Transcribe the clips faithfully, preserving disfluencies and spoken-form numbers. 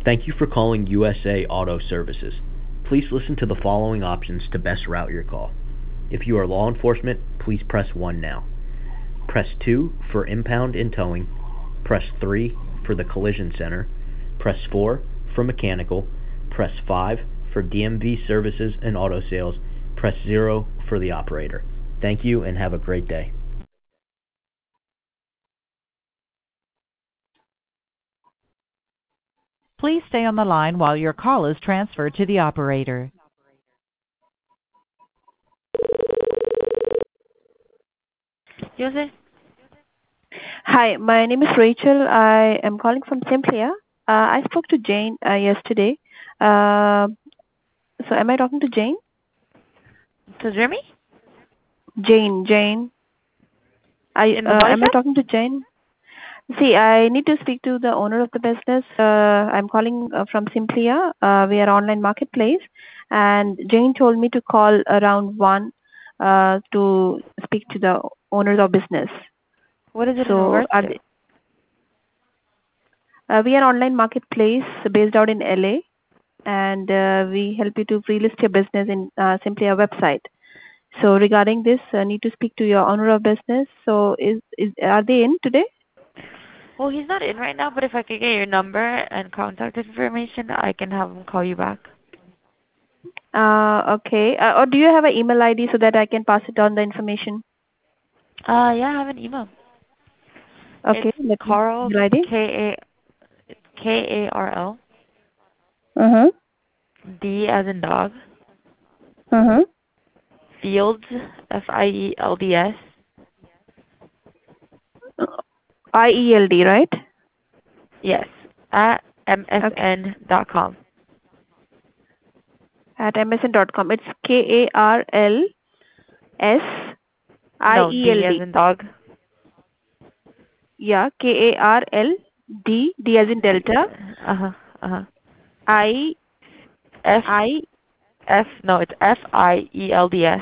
Thank you for calling U S A Auto Services. Please listen to the following options to best route your call. If you are law enforcement, please press one now. Press two for impound and towing. Press three for the collision center. Press four for mechanical. Press five for D M V services and auto sales. Press zero for the operator. Thank you and have a great day. Please stay on the line while your call is transferred to the operator. Joseph? Hi, my name is Rachel. I am calling from Simplia. Uh, I spoke to Jane uh, yesterday. Uh, so am I talking to Jane? To Jeremy? Jane, Jane. I, In the uh, body am I shop? talking to Jane? See, I need to speak to the owner of the business. Uh, I'm calling uh, from Simplia. Uh, we are online marketplace. And Jane told me to call around one uh, to speak to the owners of business. What is it in So regards are to? they, uh, we are online marketplace based out in L A. And uh, we help you to pre-list your business in uh, Simplia website. So regarding this, I need to speak to your owner of business. So is, is are they in today? Well, he's not in right now, but if I could get your number and contact information, I can have him call you back. Uh, okay. Uh, or do you have an email I D so that I can pass it on the information? Uh, yeah, I have an email. Okay. It's Let me Carl, email I D. K A K A R L, Uh-huh. D as in dog, Uh-huh. Fields, F I E L D S, I E L D, right? yes, at Okay. M S N dot com. At M S N dot com. It's K A R L S I No, E L D as D. in dog. Yeah. K A R L D. D as in Delta. Uh-huh, uh-huh. I F, I. F, no, it's F I E L D S.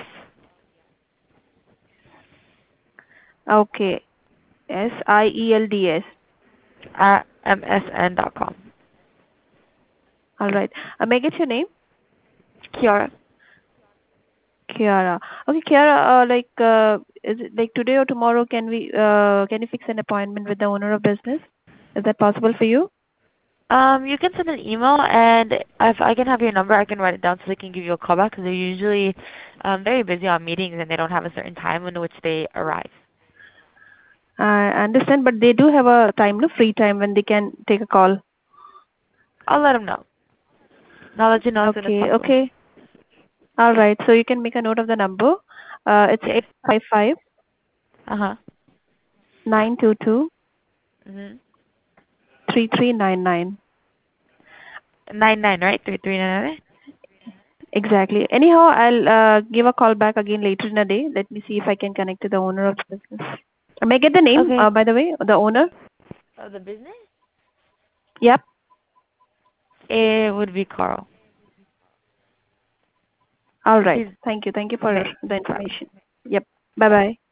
Okay. S I E L D S. At M S N dot com. All right. Uh, may I get your name? Kiara. Kiara. Okay, Kiara. Uh, like, uh, is it like today or tomorrow? Can we? Uh, can you fix an appointment with the owner of business? Is that possible for you? Um, you can send an email, and if I can have your number, I can write it down so they can give you a call back because they're usually um, very busy on meetings and they don't have a certain time in which they arrive. I understand, but they do have a time, no free time when they can take a call. I'll let them know. And I'll let you know as soon as Okay. possible. Okay. All right. So you can make a note of the number. Uh, it's Yes. eight five five Uh huh. nine two two Mhm. three three nine nine. Nine nine, right? Three three nine nine. Exactly. Anyhow, I'll uh, give a call back again later in the day. Let me see if I can connect to the owner of the business. Uh, May I get the name, Okay. uh, by the way, the owner? Of the business? Yep. It would be Carl. All right. He's Thank you. Thank you for okay. the No problem. information. Yep. Bye-bye.